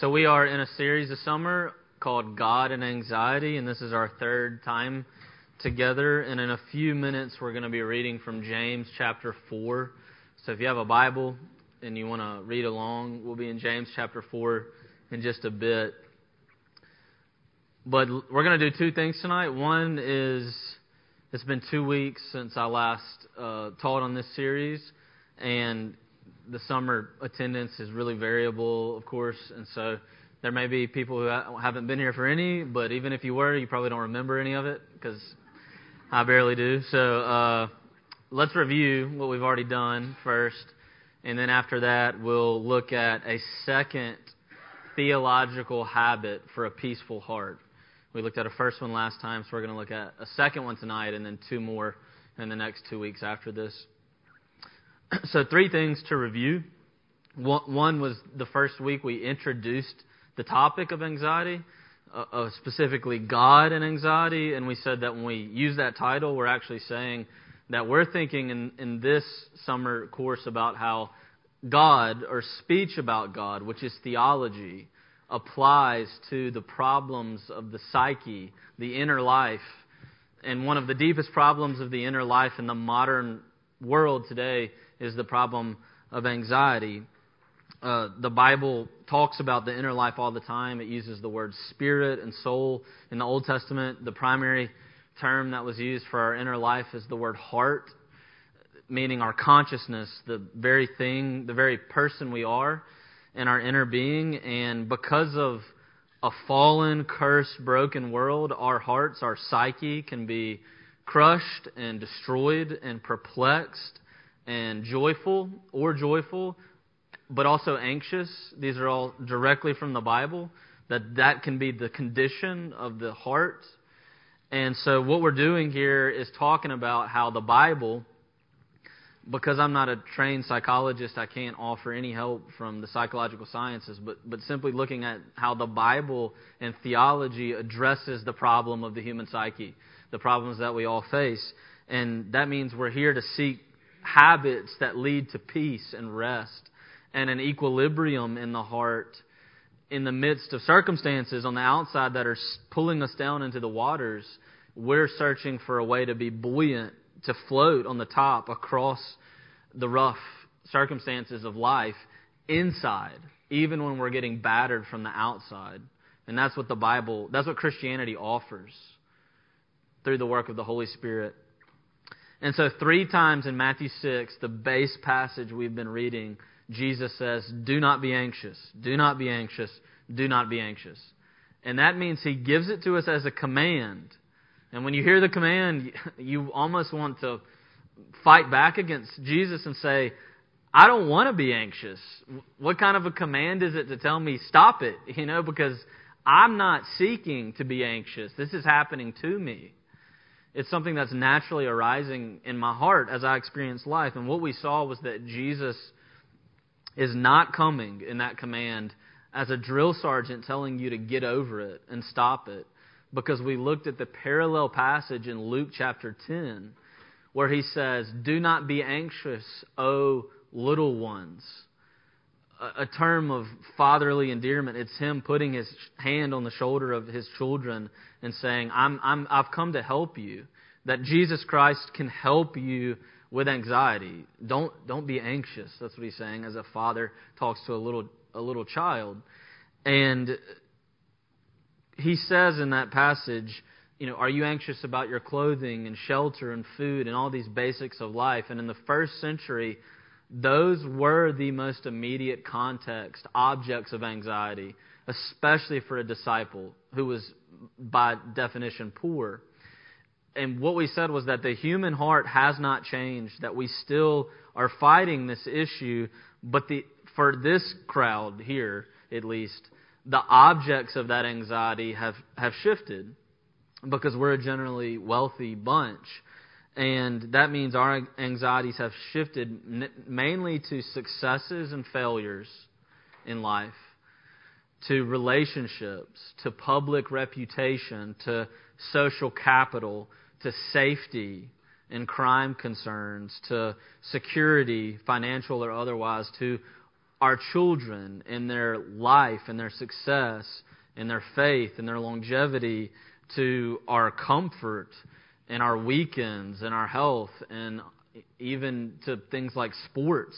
So we are in a series this summer called God and Anxiety, and this is our third time together. And in a few minutes, we're going to be reading from James chapter 4. So if you have a Bible and you want to read along, we'll be in James chapter 4 in just a bit. But we're going to do two things tonight. One is, it's been 2 weeks since I last taught on this series, and the summer attendance is really variable, of course, and so there may be people who haven't been here for any, but even if you were, you probably don't remember any of it, because I barely do. So let's review what we've already done first, and then after that, we'll look at a second theological habit for a peaceful heart. We looked at a first one last time, so we're going to look at a second one tonight, and then two more in the next 2 weeks after this. So 3 things to review. One was the first week we introduced the topic of anxiety, specifically God and anxiety, and we said that when we use that title, we're actually saying that we're thinking in this summer course about how God, or speech about God, which is theology, applies to the problems of the psyche, the inner life. And one of the deepest problems of the inner life in the modern world today is the problem of anxiety. The Bible talks about the inner life all the time. It uses the word spirit and soul. In the Old Testament, the primary term that was used for our inner life is the word heart, meaning our consciousness, the very thing, the very person we are in our inner being. And because of a fallen, cursed, broken world, our hearts, our psyche can be crushed and destroyed and perplexed and joyful, but also anxious. These are all directly from the Bible, that can be the condition of the heart. And so what we're doing here is talking about how the Bible, because I'm not a trained psychologist, I can't offer any help from the psychological sciences, but simply looking at how the Bible and theology addresses the problem of the human psyche, the problems that we all face. And that means we're here to seek habits that lead to peace and rest and an equilibrium in the heart in the midst of circumstances on the outside that are pulling us down into the waters. We're searching for a way to be buoyant, to float on the top across the rough circumstances of life inside, even when we're getting battered from the outside. And that's what that's what Christianity offers through the work of the Holy Spirit. And so 3 times in Matthew 6, the base passage we've been reading, Jesus says, do not be anxious, do not be anxious, do not be anxious. And that means He gives it to us as a command. And when you hear the command, you almost want to fight back against Jesus and say, I don't want to be anxious. What kind of a command is it to tell me, stop it? Because I'm not seeking to be anxious. This is happening to me. It's something that's naturally arising in my heart as I experience life. And what we saw was that Jesus is not coming in that command as a drill sergeant telling you to get over it and stop it. Because we looked at the parallel passage in Luke chapter 10, where He says, do not be anxious, O little ones. A term of fatherly endearment. It's Him putting His hand on the shoulder of His children and saying, I've come to help you. That Jesus Christ can help you with anxiety. Don't be anxious. That's what He's saying as a father talks to a little child. And He says in that passage, are you anxious about your clothing and shelter and food and all these basics of life? And in the first century, those were the most immediate context, objects of anxiety, especially for a disciple who was by definition poor. And what we said was that the human heart has not changed, that we still are fighting this issue, but for this crowd here, at least, the objects of that anxiety have shifted because we're a generally wealthy bunch. And that means our anxieties have shifted mainly to successes and failures in life, to relationships, to public reputation, to social capital, to safety and crime concerns, to security, financial or otherwise, to our children and their life and their success and their faith and their longevity to our comfort and our weekends and our health and even to things like sports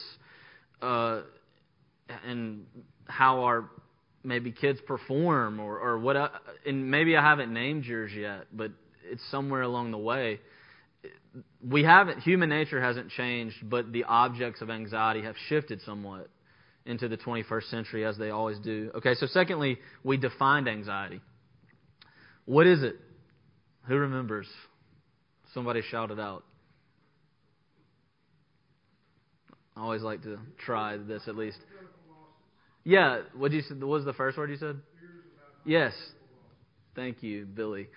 and how our maybe kids perform or what. And maybe I haven't named yours yet, but it's somewhere along the way. Human nature hasn't changed, but the objects of anxiety have shifted somewhat into the 21st century, as they always do. Okay, so secondly, we defined anxiety. What is it? Who remembers? Somebody shout it out. I always like to try this at least. Yeah, what was the first word you said? Yes. Thank you, Billy.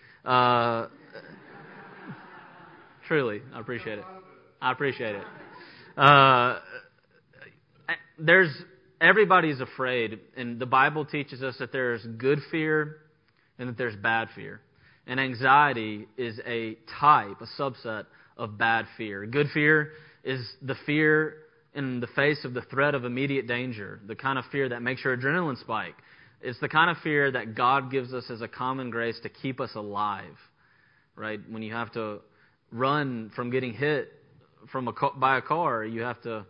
Truly, I appreciate it. Everybody's afraid, and the Bible teaches us that there's good fear and that there's bad fear. And anxiety is a type, a subset of bad fear. Good fear is the fear in the face of the threat of immediate danger, the kind of fear that makes your adrenaline spike. It's the kind of fear that God gives us as a common grace to keep us alive, right? When you have to run from getting hit by a car, you have to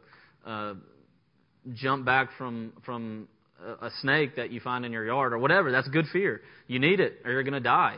jump back from a snake that you find in your yard or whatever. That's good fear. You need it or you're going to die.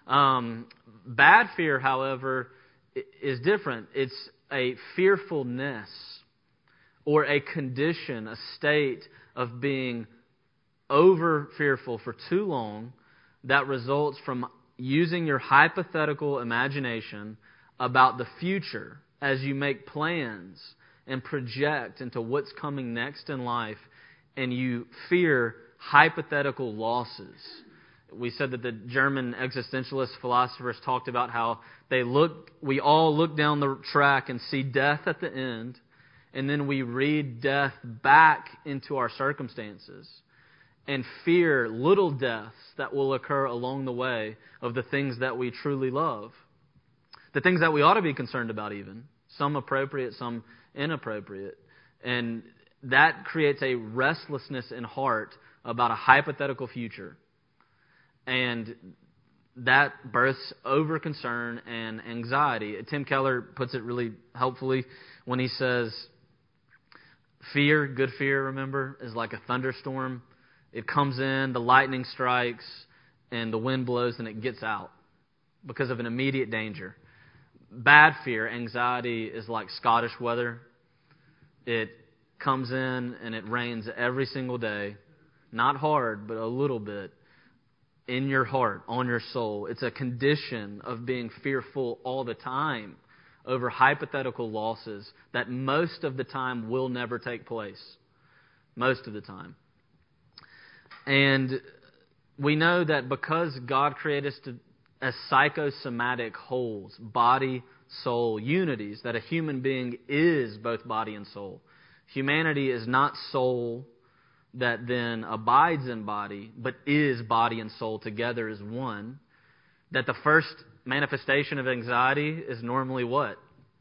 Bad fear, however, is different. It's a fearfulness or a condition, a state of being over fearful for too long that results from using your hypothetical imagination about the future as you make plans and project into what's coming next in life, and you fear hypothetical losses. We said that the German existentialist philosophers talked about how we all look down the track and see death at the end, and then we read death back into our circumstances and fear little deaths that will occur along the way of the things that we truly love. The things that we ought to be concerned about even. Some appropriate, some inappropriate. And that creates a restlessness in heart about a hypothetical future. And that births over concern and anxiety. Tim Keller puts it really helpfully when he says, fear, good fear, remember, is like a thunderstorm. It comes in, the lightning strikes, and the wind blows, and it gets out because of an immediate danger. Bad fear, anxiety, is like Scottish weather. It comes in and it rains every single day. Not hard, but a little bit. In your heart, on your soul. It's a condition of being fearful all the time over hypothetical losses that most of the time will never take place. Most of the time. And we know that because God created us as psychosomatic wholes, body, soul, unities, that a human being is both body and soul. Humanity is not soul that then abides in body, but is body and soul together as one. That the first manifestation of anxiety is normally what?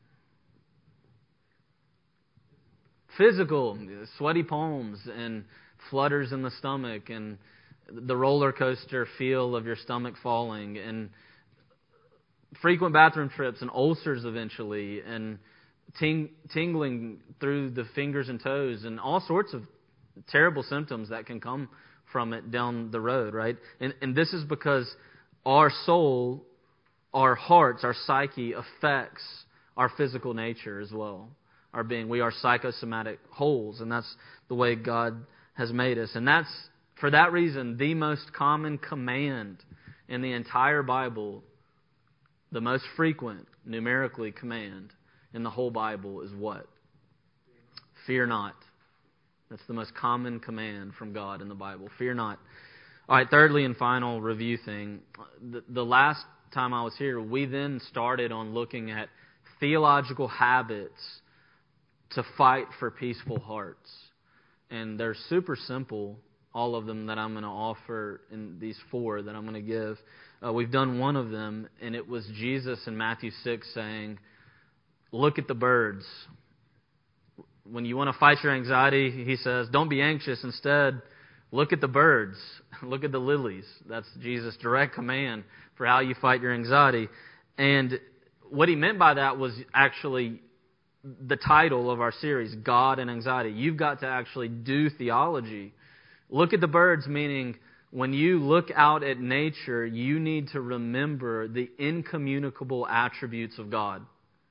Physical, sweaty palms and flutters in the stomach and the roller coaster feel of your stomach falling and frequent bathroom trips and ulcers eventually and tingling through the fingers and toes and all sorts of terrible symptoms that can come from it down the road, right? And this is because our soul, our hearts, our psyche affects our physical nature as well. Our being. We are psychosomatic wholes, and that's the way God has made us. And that's, for that reason, the most common command in the entire Bible, the most frequent, numerically, command in the whole Bible is what? Fear not. That's the most common command from God in the Bible. Fear not. All right, thirdly and final review thing. The last time I was here, we then started on looking at theological habits to fight for peaceful hearts. And they're super simple, all of them that I'm going to offer in these 4 that I'm going to give. We've done one of them, and it was Jesus in Matthew 6 saying, look at the birds. when you want to fight your anxiety, he says, don't be anxious. Instead, look at the birds. Look at the lilies. That's Jesus' direct command for how you fight your anxiety. And what he meant by that was actually the title of our series, God and Anxiety. You've got to actually do theology. Look at the birds, meaning when you look out at nature, you need to remember the incommunicable attributes of God.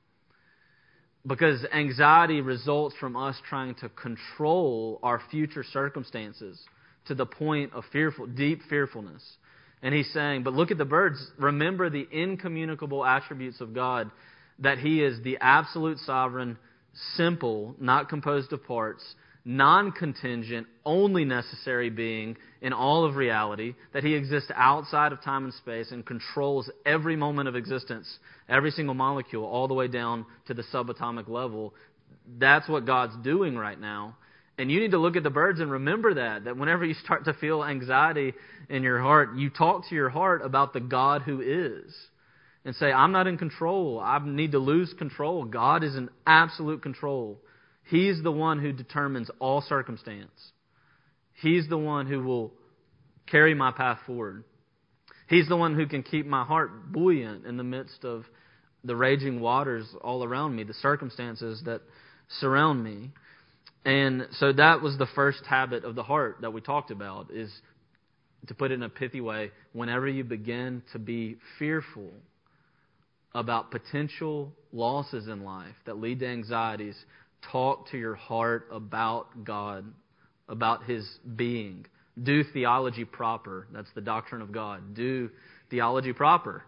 Because anxiety results from us trying to control our future circumstances to the point of deep fearfulness. And he's saying, but look at the birds. Remember the incommunicable attributes of God, that He is the absolute sovereign, simple, not composed of parts, non-contingent, only necessary being in all of reality, that He exists outside of time and space and controls every moment of existence, every single molecule, all the way down to the subatomic level. That's what God's doing right now. And you need to look at the birds and remember that whenever you start to feel anxiety in your heart, you talk to your heart about the God who is. And say, I'm not in control. I need to lose control. God is in absolute control. He's the one who determines all circumstance. He's the one who will carry my path forward. He's the one who can keep my heart buoyant in the midst of the raging waters all around me, the circumstances that surround me. And so that was the first habit of the heart that we talked about, is to put it in a pithy way, whenever you begin to be fearful about potential losses in life that lead to anxieties, talk to your heart about God, about His being. Do theology proper. That's the doctrine of God. Do theology proper.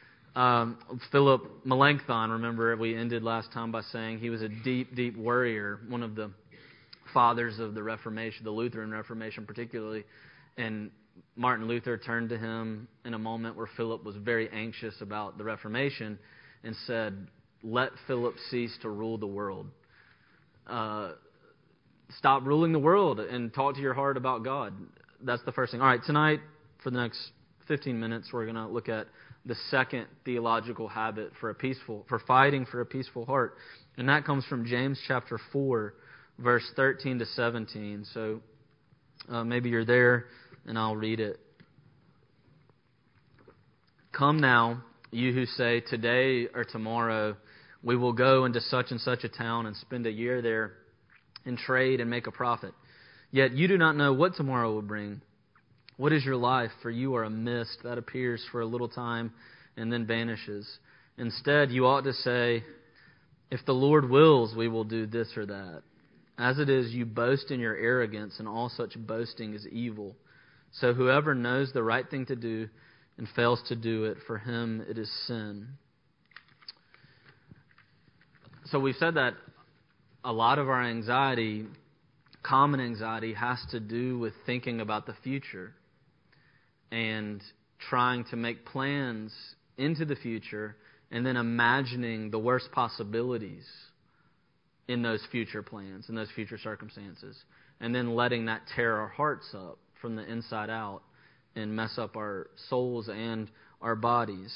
Philip Melanchthon, remember we ended last time by saying he was a deep, deep worrier, one of the fathers of the Reformation, the Lutheran Reformation particularly. And Martin Luther turned to him in a moment where Philip was very anxious about the Reformation and said, let Philip cease to rule the world. Stop ruling the world and talk to your heart about God. That's the first thing. All right, tonight, for the next 15 minutes, we're going to look at the second theological habit for fighting for a peaceful heart. And that comes from James chapter 4, verse 13 to 17. So maybe you're there, and I'll read it. Come now, you who say, today or tomorrow we will go into such and such a town and spend a year there and trade and make a profit. Yet you do not know what tomorrow will bring. What is your life? For you are a mist that appears for a little time and then vanishes. Instead, you ought to say, if the Lord wills, we will do this or that. As it is, you boast in your arrogance, and all such boasting is evil. So whoever knows the right thing to do and fails to do it, for him it is sin. So we've said that a lot of our anxiety, common anxiety, has to do with thinking about the future and trying to make plans into the future and then imagining the worst possibilities in those future plans, in those future circumstances, and then letting that tear our hearts up from the inside out and mess up our souls and our bodies.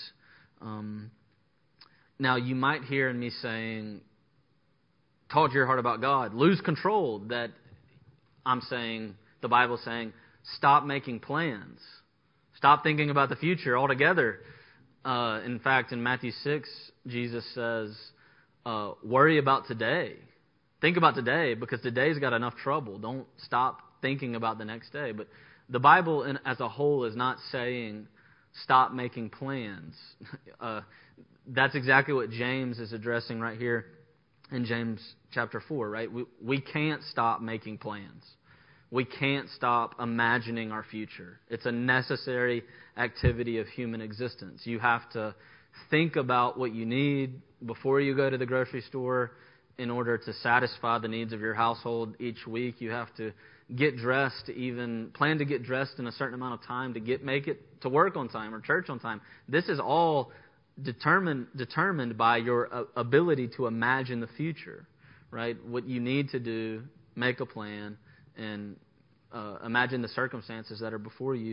Now, you might hear me saying, talk to your heart about God, lose control, that I'm saying, the Bible's saying, stop making plans. Stop thinking about the future altogether. In fact, in Matthew 6, Jesus says, worry about today. Think about today, because today's got enough trouble. Don't stop thinking about the next day. But the Bible as a whole is not saying stop making plans. That's exactly what James is addressing right here in James chapter 4, right? We can't stop making plans. We can't stop imagining our future. It's a necessary activity of human existence. You have to think about what you need before you go to the grocery store in order to satisfy the needs of your household each week. You have to get dressed, plan to get dressed in a certain amount of time to make it to work on time or church on time. This is all determined by your ability to imagine the future, right? What you need to do, make a plan, and imagine the circumstances that are before you.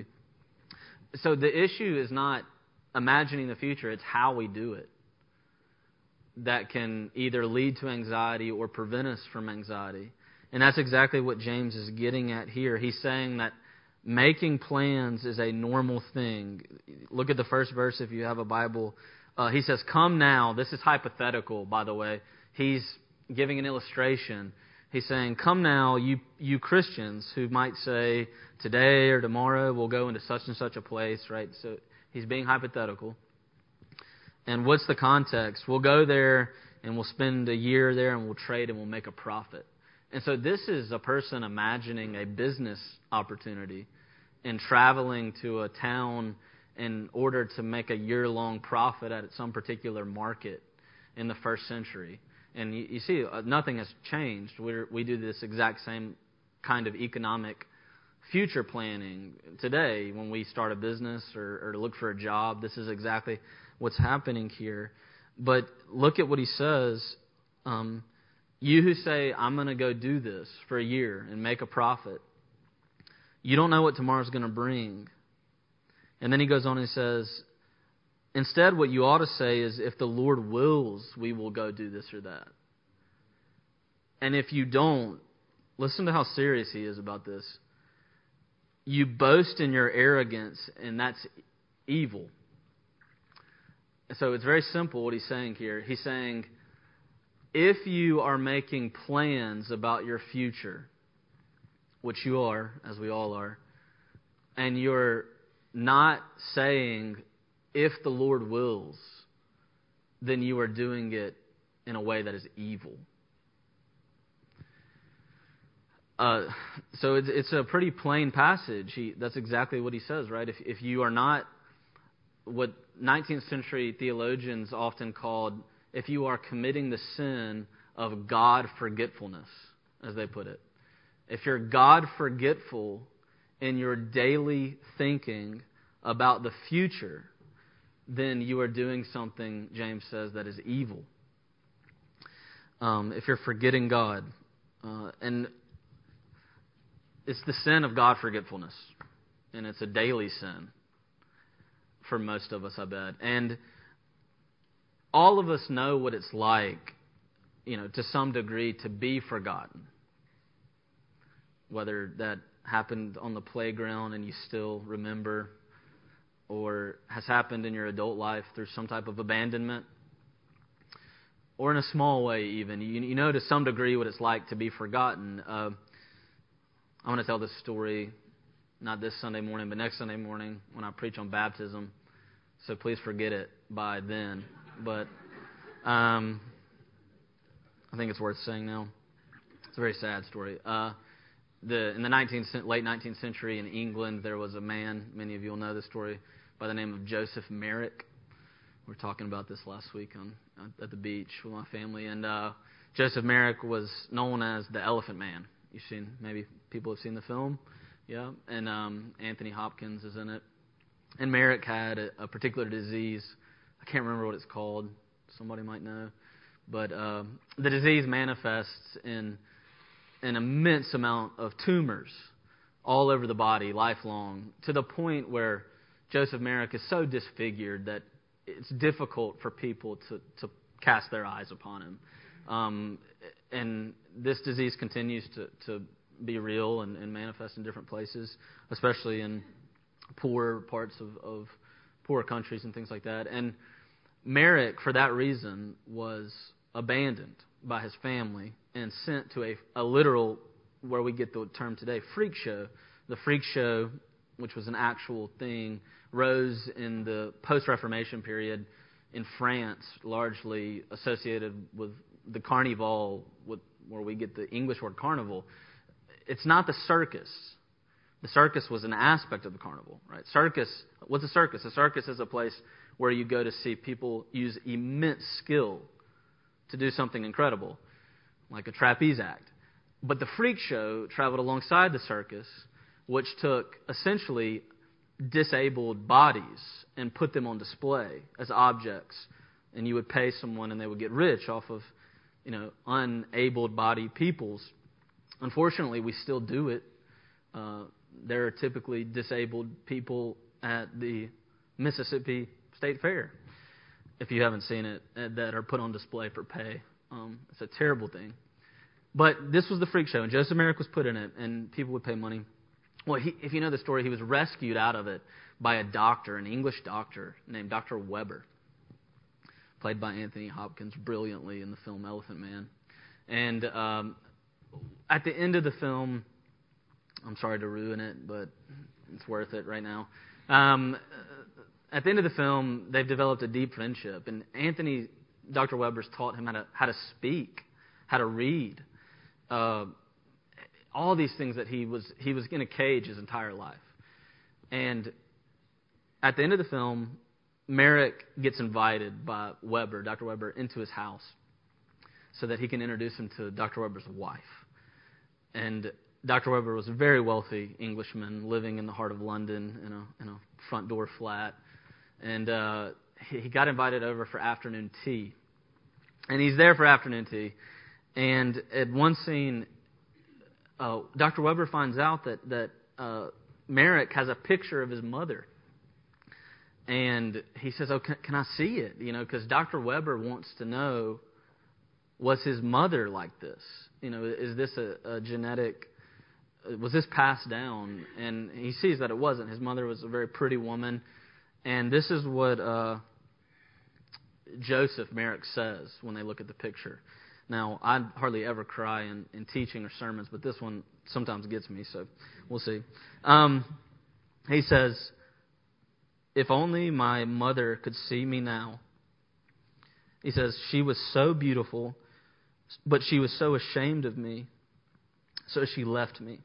So the issue is not imagining the future, it's how we do it. that can either lead to anxiety or prevent us from anxiety. And that's exactly what James is getting at here. He's saying that making plans is a normal thing. Look at the first verse if you have a Bible. He says, "Come now." This is hypothetical, by the way. He's giving an illustration. He's saying, "Come now, you Christians who might say, today or tomorrow we'll go into such and such a place," right? So he's being hypothetical. And what's the context? We'll go there and we'll spend a year there and we'll trade and we'll make a profit. And so this is a person imagining a business opportunity and traveling to a town in order to make a year-long profit at some particular market in the first century. And you see, nothing has changed. We do this exact same kind of economic future planning today when we start a business or look for a job. This is exactly what's happening here. But look at what he says. You who say, "I'm going to go do this for a year and make a profit," you don't know what tomorrow's going to bring. And then he goes on and says, instead what you ought to say is, "If the Lord wills, we will go do this or that." And if you don't, listen to how serious he is about this. You boast in your arrogance, and that's evil. So it's very simple what he's saying here. He's saying, if you are making plans about your future, which you are, as we all are, and you're not saying, "If the Lord wills," then you are doing it in a way that is evil. So it's a pretty plain passage. That's exactly what he says, right? If you are not what 19th century theologians often called, if you are committing the sin of God forgetfulness, as they put it. If you're God forgetful in your daily thinking about the future, then you are doing something, James says, that is evil. If you're forgetting God. And it's the sin of God forgetfulness. And it's a daily sin for most of us, I bet. And all of us know what it's like, to some degree, to be forgotten. Whether that happened on the playground and you still remember, or has happened in your adult life through some type of abandonment, or in a small way even. You know to some degree what it's like to be forgotten. I want to tell this story, not this Sunday morning, but next Sunday morning when I preach on baptism. So please forget it by then. But I think it's worth saying now. It's a very sad story. In the late 19th century in England, there was a man, many of you will know this story, by the name of Joseph Merrick. We were talking about this last week at the beach with my family. And Joseph Merrick was known as the Elephant Man. Maybe people have seen the film. Yeah. And Anthony Hopkins is in it. And Merrick had a particular disease. I can't remember what it's called. Somebody might know. But the disease manifests in an immense amount of tumors all over the body, lifelong, to the point where Joseph Merrick is so disfigured that it's difficult for people to cast their eyes upon him. And this disease continues to be real and manifest in different places, especially in poor parts of poor countries and things like that. And Merrick, for that reason, was abandoned by his family and sent to a literal, where we get the term today, freak show. The freak show, which was an actual thing, rose in the post-Reformation period in France, largely associated with the Carnival, where we get the English word carnival. It's not the circus. The circus was an aspect of the carnival, right? Circus, what's a circus? A circus is a place where you go to see people use immense skill to do something incredible, like a trapeze act. But the freak show traveled alongside the circus, which took essentially disabled bodies and put them on display as objects. And you would pay someone and they would get rich off of, unabled-bodied peoples. Unfortunately, we still do it. There are typically disabled people at the Mississippi State Fair. if you haven't seen it, that are put on display for pay. It's a terrible thing. But this was the freak show, and Joseph Merrick was put in it, and people would pay money. Well, if you know the story, he was rescued out of it by a doctor, an English doctor named Dr. Weber, played by Anthony Hopkins brilliantly in the film Elephant Man. And at the end of the film, I'm sorry to ruin it, but it's worth it right now. At the end of the film, they've developed a deep friendship, and Dr. Weber's taught him how to speak, how to read, all these things that he was in a cage his entire life. And at the end of the film, Merrick gets invited by Dr. Weber, into his house so that he can introduce him to Dr. Weber's wife. And Dr. Weber was a very wealthy Englishman living in the heart of London in a front door flat. And he got invited over for afternoon tea. And he's there for afternoon tea. And at one scene, Dr. Weber finds out that Merrick has a picture of his mother. And he says, "Oh, can I see it?" Because Dr. Weber wants to know, was his mother like this? Is this a genetic, was this passed down? And he sees that it wasn't. His mother was a very pretty woman. And this is what Joseph Merrick says when they look at the picture. Now, I hardly ever cry in teaching or sermons, but this one sometimes gets me, so we'll see. He says, "If only my mother could see me now." He says, "She was so beautiful, but she was so ashamed of me, so she left me."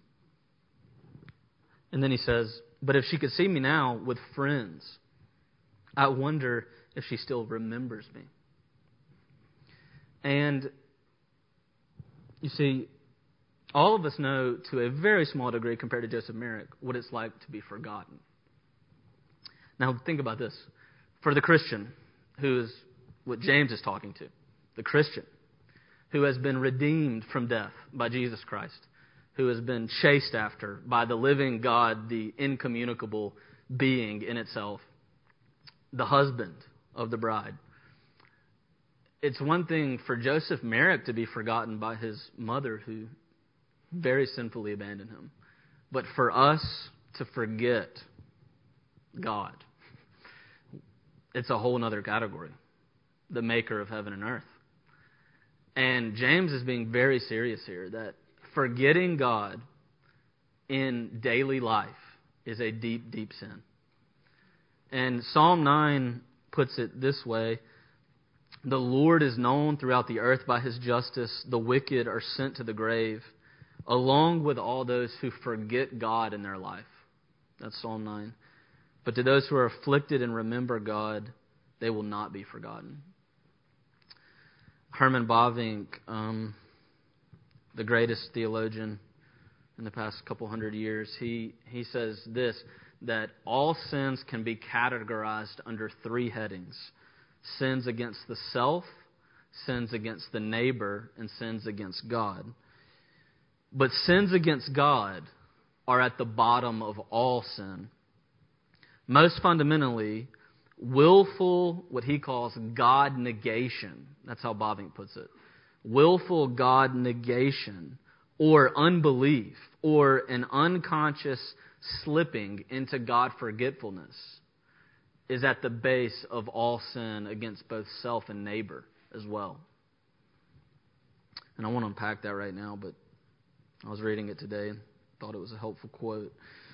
And then he says, "But if she could see me now with friends, I wonder if she still remembers me." And you see, all of us know to a very small degree compared to Joseph Merrick what it's like to be forgotten. Now think about this. For the Christian, who is what James is talking to, the Christian who has been redeemed from death by Jesus Christ, who has been chased after by the living God, the incommunicable being in itself, the husband of the bride. It's one thing for Joseph Merrick to be forgotten by his mother, who very sinfully abandoned him. But for us to forget God, it's a whole other category. The maker of heaven and earth. And James is being very serious here, that forgetting God in daily life is a deep, deep sin. And Psalm 9 puts it this way: "The Lord is known throughout the earth by his justice. The wicked are sent to the grave, along with all those who forget God in their life." That's Psalm 9. "But to those who are afflicted and remember God, they will not be forgotten." Herman Bavinck, the greatest theologian in the past couple hundred years, he says this, that all sins can be categorized under three headings: sins against the self, sins against the neighbor, and sins against God. But sins against God are at the bottom of all sin. Most fundamentally, willful, what he calls God negation. That's how Bavinck puts it. Willful God negation, or unbelief, or an unconscious slipping into God forgetfulness, is at the base of all sin against both self and neighbor as well. And I want to unpack that right now, but I was reading it today and thought it was a helpful quote.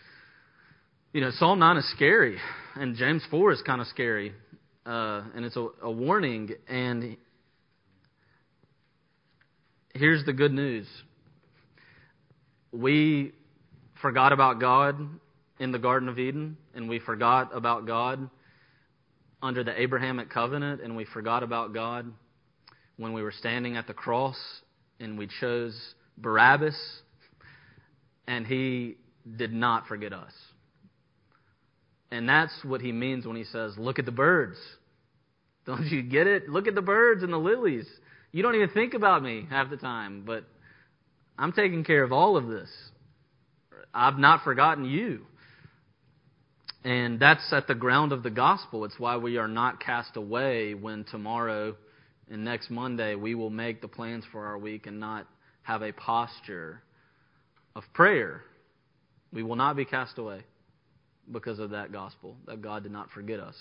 Psalm 9 is scary, and James 4 is kind of scary, and it's a warning. And here's the good news. We forgot about God in the Garden of Eden, and we forgot about God under the Abrahamic covenant, and we forgot about God when we were standing at the cross and we chose Barabbas, and he did not forget us. And that's what he means when he says, "Look at the birds." Don't you get it? Look at the birds and the lilies. You don't even think about me half the time, but I'm taking care of all of this. I've not forgotten you. And that's at the ground of the gospel. It's why we are not cast away when tomorrow and next Monday we will make the plans for our week and not have a posture of prayer. We will not be cast away because of that gospel, that God did not forget us.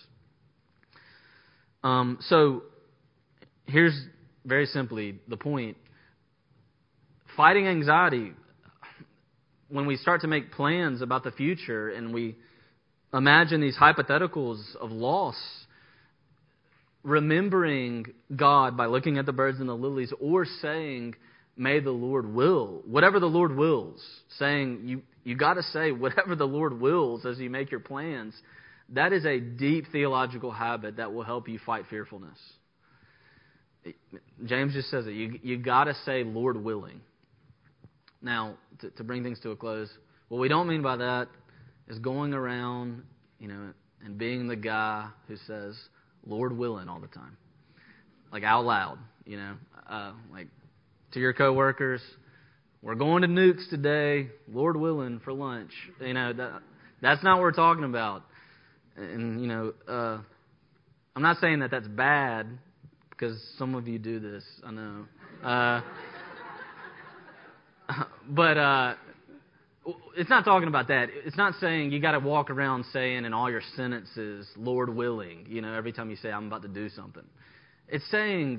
So here's very simply the point. Fighting anxiety, when we start to make plans about the future and we imagine these hypotheticals of loss, remembering God by looking at the birds and the lilies, or saying, may the Lord will, whatever the Lord wills, saying you got to say whatever the Lord wills as you make your plans, that is a deep theological habit that will help you fight fearfulness. James just says it. You got to say Lord willing. Now, to bring things to a close, what we don't mean by that is going around, and being the guy who says Lord willing all the time, like out loud, like to your coworkers, we're going to Nukes today, Lord willing, for lunch. That's not what we're talking about. And I'm not saying that that's bad, because some of you do this, I know. But it's not talking about that. It's not saying you got to walk around saying in all your sentences, Lord willing, every time you say I'm about to do something. It's saying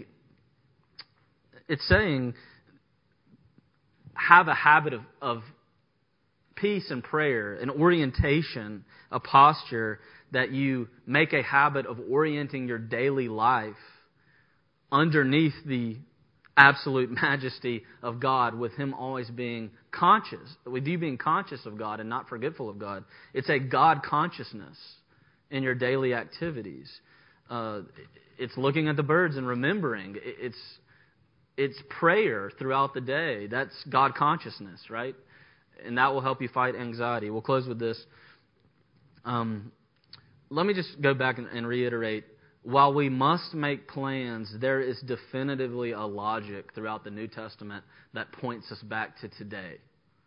have a habit of peace and prayer, an orientation, a posture that you make a habit of orienting your daily life underneath the absolute majesty of God, with Him always being conscious, with you being conscious of God and not forgetful of God. It's a God consciousness in your daily activities. It's looking at the birds and remembering. It's prayer throughout the day. That's God consciousness, right? And that will help you fight anxiety. We'll close with this. Let me just go back and reiterate. While we must make plans, there is definitively a logic throughout the New Testament that points us back to today.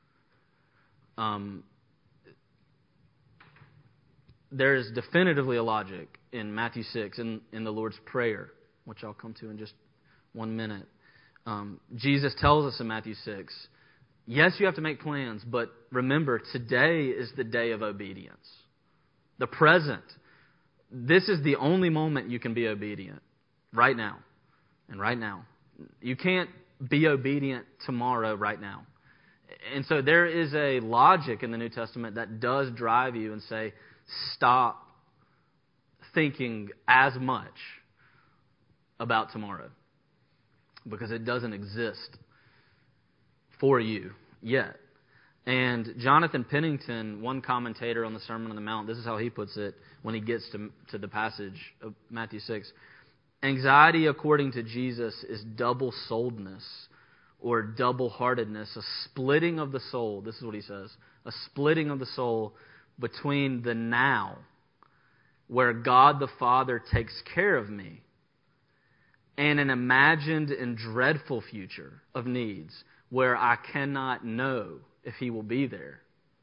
There is definitively a logic in Matthew 6, in the Lord's Prayer, which I'll come to in just 1 minute. Jesus tells us in Matthew 6, yes, you have to make plans, but remember, today is the day of obedience. The present. This is the only moment you can be obedient. Right now. And right now. You can't be obedient tomorrow right now. And so there is a logic in the New Testament that does drive you and say, stop thinking as much about tomorrow. Because it doesn't exist for you yet. And Jonathan Pennington, one commentator on the Sermon on the Mount, this is how he puts it when he gets to the passage of Matthew 6. Anxiety, according to Jesus, is double-souledness or double-heartedness, a splitting of the soul. This is what he says. A splitting of the soul between the now, where God the Father takes care of me, and an imagined and dreadful future of needs where I cannot know if He will be there.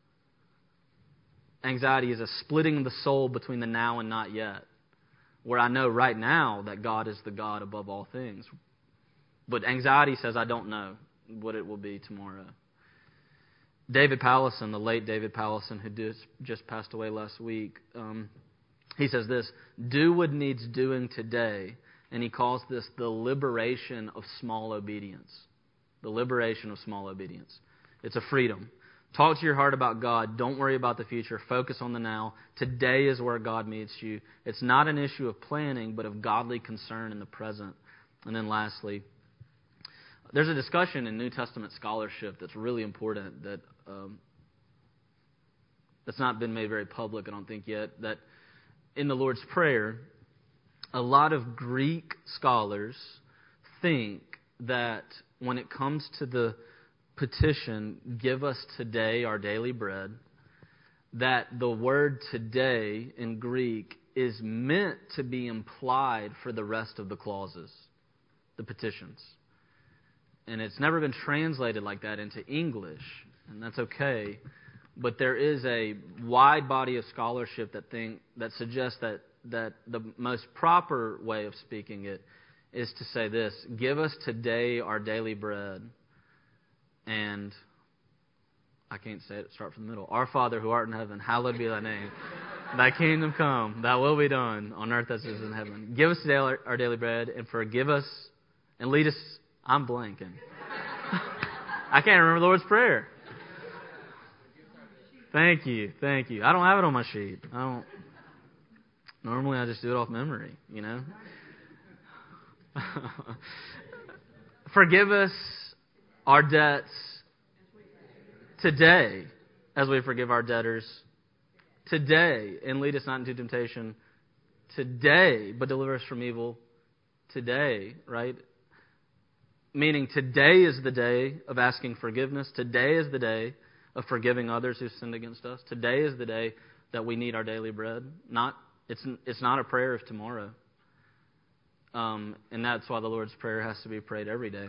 Anxiety is a splitting of the soul between the now and not yet, where I know right now that God is the God above all things. But anxiety says I don't know what it will be tomorrow. David Powlison, the late David Powlison, who just passed away last week, he says this: do what needs doing today, and he calls this the liberation of small obedience. The liberation of small obedience. It's a freedom. Talk to your heart about God. Don't worry about the future. Focus on the now. Today is where God meets you. It's not an issue of planning, but of godly concern in the present. And then lastly, there's a discussion in New Testament scholarship that's really important that's not been made very public, I don't think yet, that in the Lord's Prayer, a lot of Greek scholars think that when it comes to the petition, give us today our daily bread, that the word today in Greek is meant to be implied for the rest of the clauses, the petitions. And it's never been translated like that into English, and that's okay. But there is a wide body of scholarship that suggests that the most proper way of speaking it is to say this: give us today our daily bread. And I can't say it, start from the middle. Our Father who art in heaven, hallowed be thy name. Thy kingdom come, thy will be done on earth as it is in heaven. Give us today our daily bread, and forgive us and lead us. I'm blanking. I can't remember the Lord's Prayer. Thank you. I don't have it on my sheet. Normally I just do it off memory, you know. Forgive us our debts today as we forgive our debtors. Today, and lead us not into temptation. Today, but deliver us from evil. Today, right? Meaning today is the day of asking forgiveness. Today is the day of forgiving others who sinned against us. Today is the day that we need our daily bread. It's not a prayer of tomorrow. And that's why the Lord's Prayer has to be prayed every day.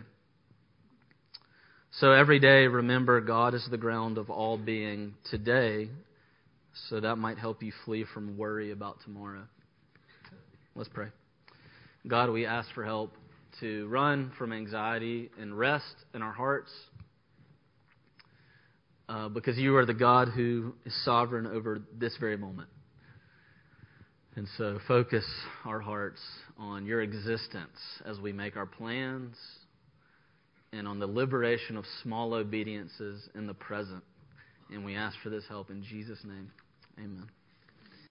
So every day, remember, God is the ground of all being today, so that might help you flee from worry about tomorrow. Let's pray. God, we ask for help to run from anxiety and rest in our hearts, because you are the God who is sovereign over this very moment. And so focus our hearts on your existence as we make our plans, and on the liberation of small obediences in the present. And we ask for this help in Jesus' name. Amen.